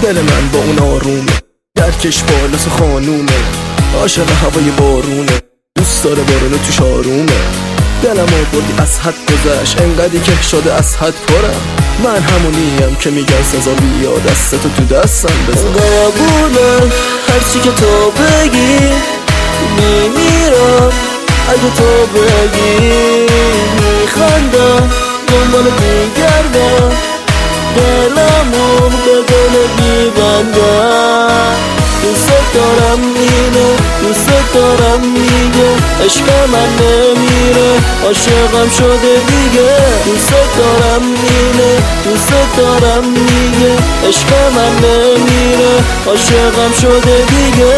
دل من با اون آرومه، درکش بالاس خانومه، عاشق هوای بارونه، دوست داره بارونو توش آرومه. دلم آوردی از حد گذشت، انقدی که شده از حد پرم. من همونیم که میگن سزا بیا دستتو تو دستم بزن. قبوله هرچی که تو بگی، میمیرم اگه تو بگی. میخندم دنبال میگردم، دلمو به دل میبندم. دوست دارم اینه، دوست دارم میگه، عشق من نمیره، عاشقم شده دیگه. دوست دارم اینه، دوست دارم میگه، عشق من نمیره، عاشقم شده دیگه.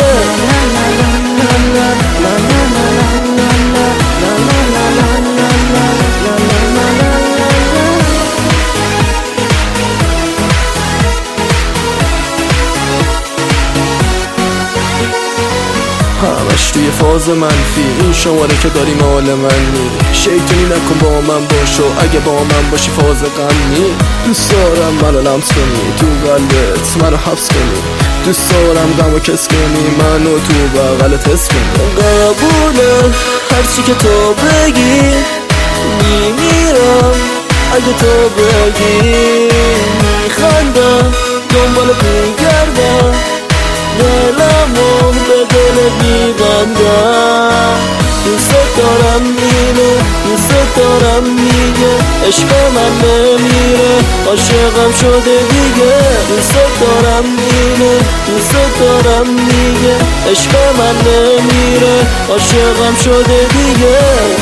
همش توی فاز منفی، این شماره که داری مال من نی. شیطونی نکن با من باشو، اگه با من باشی فاز غم نی. دوست دارم منو لمس کنی، تو قلبت منو حبس کنی. دوست دارم غمو کس کنی، منو تو بغلت حس کنی. قبوله هرچی که تو بگی، میمیرم اگه تو بگی. میخندم دنبال میگردم، دلمو به دل میبندم. دوست دارم اینه، دوست دارم میگه، عشق من نمیره، عاشقم شده دیگه. دوست دارم اینه، دوست دارم میگه، عشق من نمیره، عاشقم شده دیگه.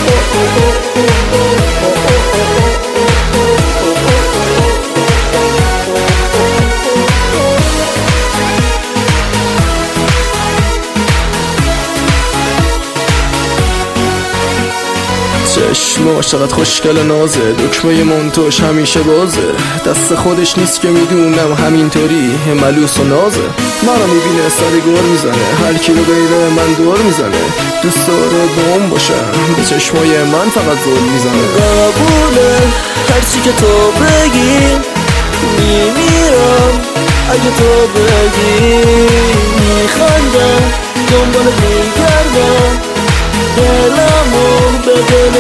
چشم چقدر خوشگل نازه، دکمه منتوش همیشه بازه. دست خودش نیست که میدونم، همینطوری ملوس و نازه. منو میبینه سری گور میزنه، هر کی رو غیر من دور میزنه. دوست داره بوم باشم، به چشمای من فقط زور میزنه. قبوله هرچی که تو بگی، میمیرم اگه تو بگی. میخندم دنبال میگردم، دلمو به دل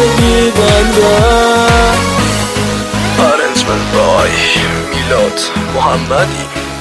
میبندم. آرنجمنت بای میلاد محمدی.